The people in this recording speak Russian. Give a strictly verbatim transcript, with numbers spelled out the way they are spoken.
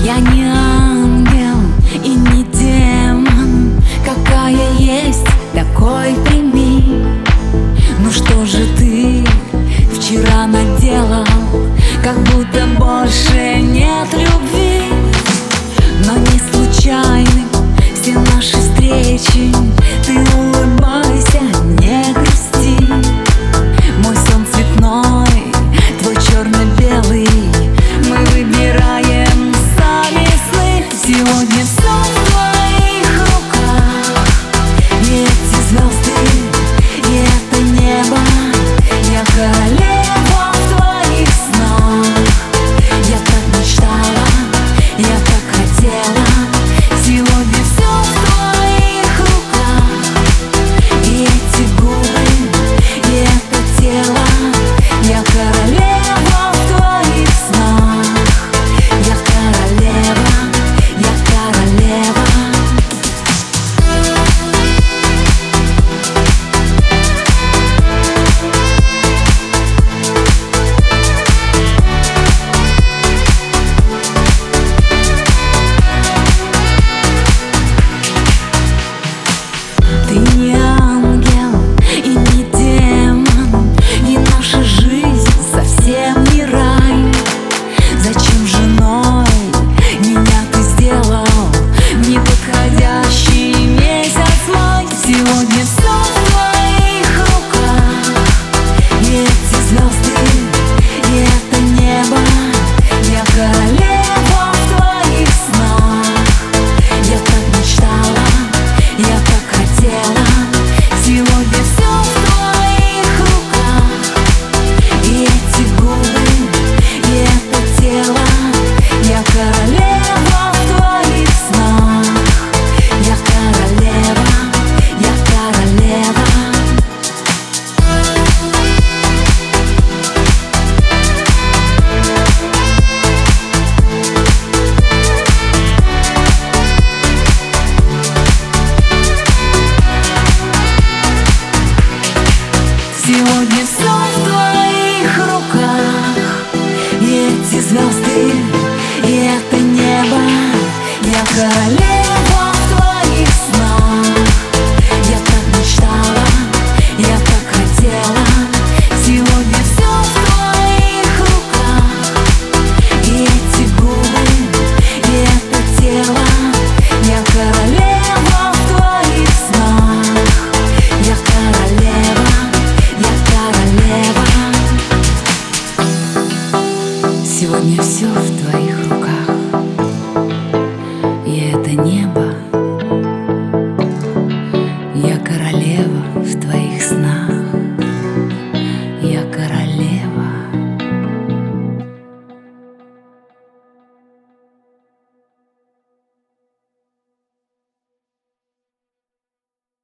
Я не ангел и не демон, какая есть, такой прими. Ну что же ты вчера наделал, как будто больше нет любви. Но не случайны все наши встречи, ты улыбайся, не грусти. Мой сон цветной, твой черно-белый, мы выбираем сами сны. Сегодня все в твоих руках, и эти звезды, и это небо. Я королева в твоих снах, я так мечтала, я так хотела. Сегодня все в твоих руках, и эти губы, и это тело. Я королева в твоих снах, я королева, я королева. Ты не ангел и не демон, и наша жизнь совсем не рай. Зачем женой меня ты сделал, неподходящий месяц май? Сегодня все в твоих руках, и эти звезды, и это небо. Я королева в твоих снах, я так мечтала, я так хотела. Сегодня все в твоих руках, и эти губы, и это тело. Я королева в твоих снах, я королева, я королева. Сегодня все в твоих руках, и эти звезды,